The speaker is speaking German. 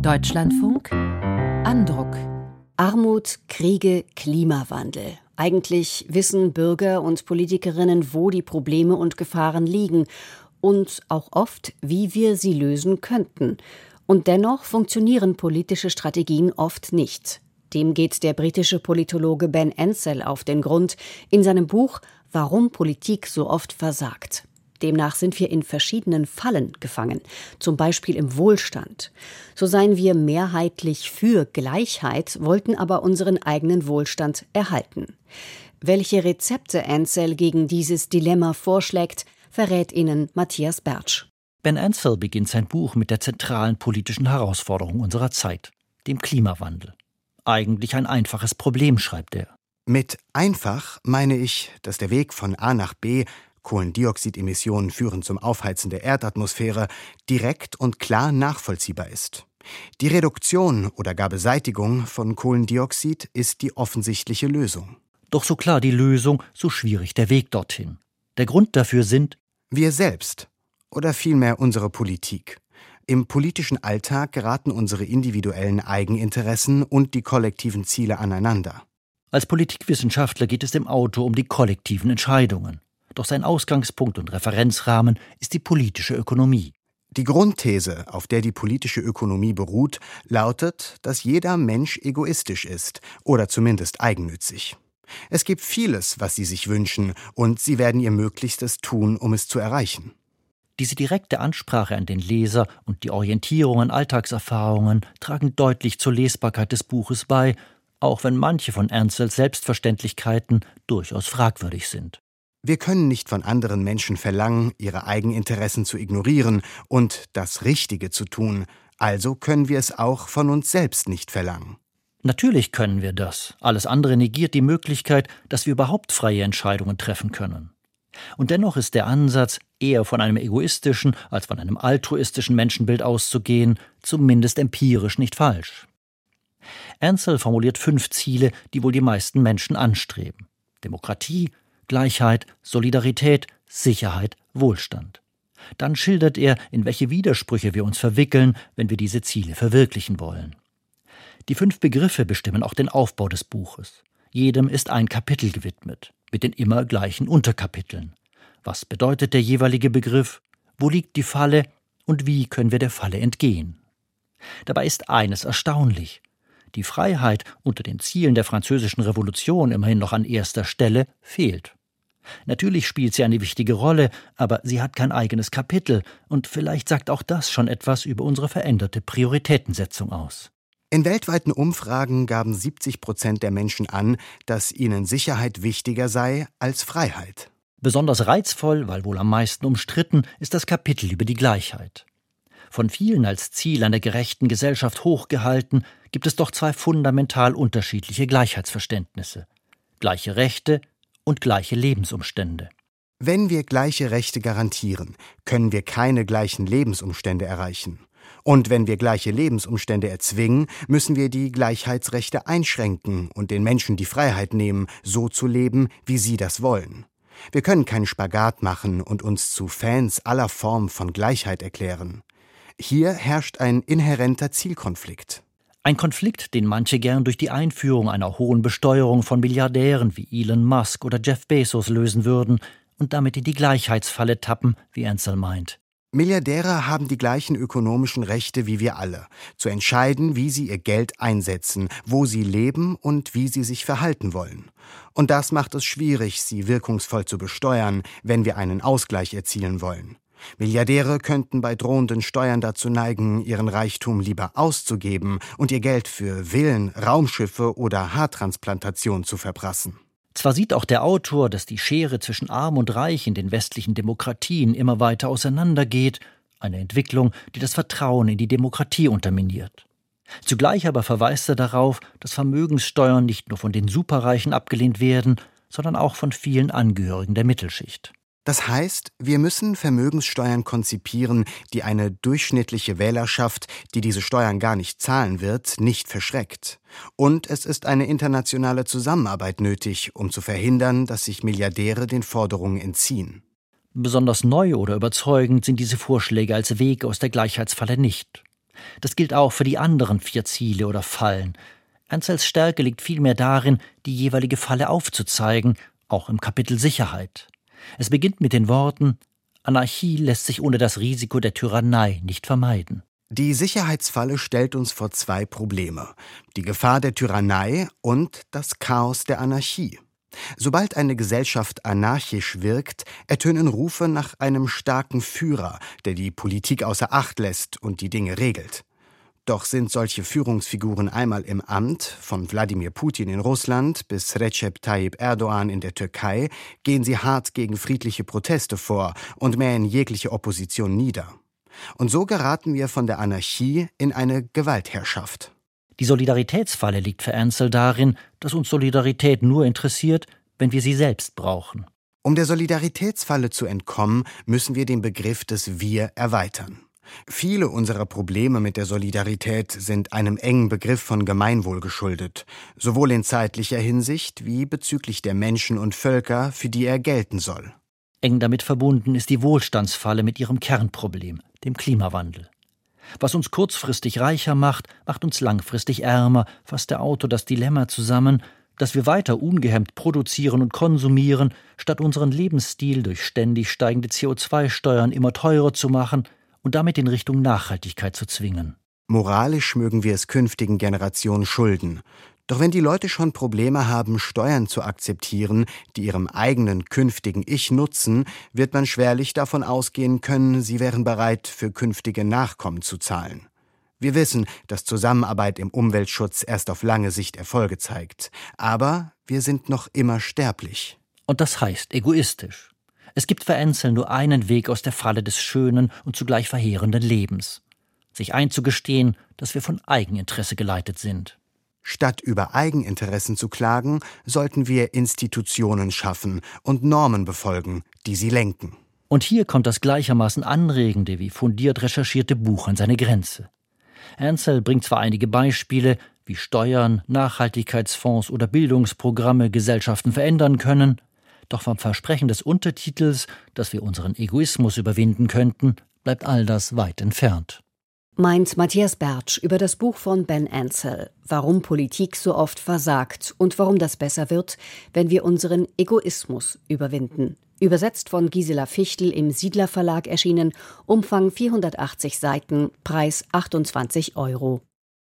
Deutschlandfunk Andruck. Armut, Kriege, Klimawandel. Eigentlich wissen Bürger und Politikerinnen, wo die Probleme und Gefahren liegen und auch oft, wie wir sie lösen könnten. Und dennoch funktionieren politische Strategien oft nicht. Dem geht der britische Politologe Ben Ansell auf den Grund in seinem Buch »Warum Politik so oft versagt«. Demnach sind wir in verschiedenen Fallen gefangen, zum Beispiel im Wohlstand. So seien wir mehrheitlich für Gleichheit, wollten aber unseren eigenen Wohlstand erhalten. Welche Rezepte Ansell gegen dieses Dilemma vorschlägt, verrät Ihnen Matthias Bertsch. Ben Ansell beginnt sein Buch mit der zentralen politischen Herausforderung unserer Zeit, dem Klimawandel. Eigentlich ein einfaches Problem, schreibt er. Mit einfach meine ich, dass der Weg von A nach B, Kohlendioxidemissionen führen zum Aufheizen der Erdatmosphäre, direkt und klar nachvollziehbar ist. Die Reduktion oder gar Beseitigung von Kohlendioxid ist die offensichtliche Lösung. Doch so klar die Lösung, so schwierig der Weg dorthin. Der Grund dafür sind wir selbst oder vielmehr unsere Politik. Im politischen Alltag geraten unsere individuellen Eigeninteressen und die kollektiven Ziele aneinander. Als Politikwissenschaftler geht es dem Autor um die kollektiven Entscheidungen. Doch sein Ausgangspunkt und Referenzrahmen ist die politische Ökonomie. Die Grundthese, auf der die politische Ökonomie beruht, lautet, dass jeder Mensch egoistisch ist oder zumindest eigennützig. Es gibt vieles, was sie sich wünschen, und sie werden ihr Möglichstes tun, um es zu erreichen. Diese direkte Ansprache an den Leser und die Orientierung an Alltagserfahrungen tragen deutlich zur Lesbarkeit des Buches bei, auch wenn manche von Ansells Selbstverständlichkeiten durchaus fragwürdig sind. Wir können nicht von anderen Menschen verlangen, ihre Eigeninteressen zu ignorieren und das Richtige zu tun, also können wir es auch von uns selbst nicht verlangen. Natürlich können wir das. Alles andere negiert die Möglichkeit, dass wir überhaupt freie Entscheidungen treffen können. Und dennoch ist der Ansatz, eher von einem egoistischen als von einem altruistischen Menschenbild auszugehen, zumindest empirisch nicht falsch. Ansell formuliert 5 Ziele, die wohl die meisten Menschen anstreben. Demokratie, Gleichheit, Solidarität, Sicherheit, Wohlstand. Dann schildert er, in welche Widersprüche wir uns verwickeln, wenn wir diese Ziele verwirklichen wollen. Die 5 Begriffe bestimmen auch den Aufbau des Buches. Jedem ist ein Kapitel gewidmet, mit den immer gleichen Unterkapiteln. Was bedeutet der jeweilige Begriff? Wo liegt die Falle? Und wie können wir der Falle entgehen? Dabei ist eines erstaunlich. Die Freiheit unter den Zielen der Französischen Revolution immerhin noch an erster Stelle fehlt. Natürlich spielt sie eine wichtige Rolle, aber sie hat kein eigenes Kapitel und vielleicht sagt auch das schon etwas über unsere veränderte Prioritätensetzung aus. In weltweiten Umfragen gaben 70% der Menschen an, dass ihnen Sicherheit wichtiger sei als Freiheit. Besonders reizvoll, weil wohl am meisten umstritten, ist das Kapitel über die Gleichheit. Von vielen als Ziel einer gerechten Gesellschaft hochgehalten, gibt es doch 2 fundamental unterschiedliche Gleichheitsverständnisse: gleiche Rechte und gleiche Lebensumstände. Wenn wir gleiche Rechte garantieren, können wir keine gleichen Lebensumstände erreichen. Und wenn wir gleiche Lebensumstände erzwingen, müssen wir die Gleichheitsrechte einschränken und den Menschen die Freiheit nehmen, so zu leben, wie sie das wollen. Wir können keinen Spagat machen und uns zu Fans aller Formen von Gleichheit erklären. Hier herrscht ein inhärenter Zielkonflikt. Ein Konflikt, den manche gern durch die Einführung einer hohen Besteuerung von Milliardären wie Elon Musk oder Jeff Bezos lösen würden und damit in die Gleichheitsfalle tappen, wie Ansell meint. Milliardäre haben die gleichen ökonomischen Rechte wie wir alle, zu entscheiden, wie sie ihr Geld einsetzen, wo sie leben und wie sie sich verhalten wollen. Und das macht es schwierig, sie wirkungsvoll zu besteuern, wenn wir einen Ausgleich erzielen wollen. Milliardäre könnten bei drohenden Steuern dazu neigen, ihren Reichtum lieber auszugeben und ihr Geld für Villen, Raumschiffe oder Haartransplantation zu verprassen. Zwar sieht auch der Autor, dass die Schere zwischen Arm und Reich in den westlichen Demokratien immer weiter auseinandergeht, eine Entwicklung, die das Vertrauen in die Demokratie unterminiert. Zugleich aber verweist er darauf, dass Vermögenssteuern nicht nur von den Superreichen abgelehnt werden, sondern auch von vielen Angehörigen der Mittelschicht. Das heißt, wir müssen Vermögenssteuern konzipieren, die eine durchschnittliche Wählerschaft, die diese Steuern gar nicht zahlen wird, nicht verschreckt. Und es ist eine internationale Zusammenarbeit nötig, um zu verhindern, dass sich Milliardäre den Forderungen entziehen. Besonders neu oder überzeugend sind diese Vorschläge als Weg aus der Gleichheitsfalle nicht. Das gilt auch für die anderen 4 Ziele oder Fallen. Ansells Stärke liegt vielmehr darin, die jeweilige Falle aufzuzeigen, auch im Kapitel Sicherheit. Es beginnt mit den Worten: Anarchie lässt sich ohne das Risiko der Tyrannei nicht vermeiden. Die Sicherheitsfalle stellt uns vor 2 Probleme: die Gefahr der Tyrannei und das Chaos der Anarchie. Sobald eine Gesellschaft anarchisch wirkt, ertönen Rufe nach einem starken Führer, der die Politik außer Acht lässt und die Dinge regelt. Doch sind solche Führungsfiguren einmal im Amt, von Wladimir Putin in Russland bis Recep Tayyip Erdogan in der Türkei, gehen sie hart gegen friedliche Proteste vor und mähen jegliche Opposition nieder. Und so geraten wir von der Anarchie in eine Gewaltherrschaft. Die Solidaritätsfalle liegt für Ansel darin, dass uns Solidarität nur interessiert, wenn wir sie selbst brauchen. Um der Solidaritätsfalle zu entkommen, müssen wir den Begriff des Wir erweitern. Viele unserer Probleme mit der Solidarität sind einem engen Begriff von Gemeinwohl geschuldet, sowohl in zeitlicher Hinsicht wie bezüglich der Menschen und Völker, für die er gelten soll. Eng damit verbunden ist die Wohlstandsfalle mit ihrem Kernproblem, dem Klimawandel. Was uns kurzfristig reicher macht, macht uns langfristig ärmer, fasst der Autor das Dilemma zusammen, dass wir weiter ungehemmt produzieren und konsumieren, statt unseren Lebensstil durch ständig steigende CO2-Steuern immer teurer zu machen und damit in Richtung Nachhaltigkeit zu zwingen. Moralisch mögen wir es künftigen Generationen schulden. Doch wenn die Leute schon Probleme haben, Steuern zu akzeptieren, die ihrem eigenen künftigen Ich nutzen, wird man schwerlich davon ausgehen können, sie wären bereit, für künftige Nachkommen zu zahlen. Wir wissen, dass Zusammenarbeit im Umweltschutz erst auf lange Sicht Erfolge zeigt. Aber wir sind noch immer sterblich. Und das heißt egoistisch. Es gibt für Ansel nur einen Weg aus der Falle des schönen und zugleich verheerenden Lebens: sich einzugestehen, dass wir von Eigeninteresse geleitet sind. Statt über Eigeninteressen zu klagen, sollten wir Institutionen schaffen und Normen befolgen, die sie lenken. Und hier kommt das gleichermaßen anregende wie fundiert recherchierte Buch an seine Grenze. Ansel bringt zwar einige Beispiele, wie Steuern, Nachhaltigkeitsfonds oder Bildungsprogramme Gesellschaften verändern können, doch vom Versprechen des Untertitels, dass wir unseren Egoismus überwinden könnten, bleibt all das weit entfernt. Meint Matthias Bertsch über das Buch von Ben Ansel, Warum Politik so oft versagt und warum das besser wird, wenn wir unseren Egoismus überwinden. Übersetzt von Gisela Fichtel im Siedler Verlag erschienen, Umfang 480 Seiten, Preis 28 €.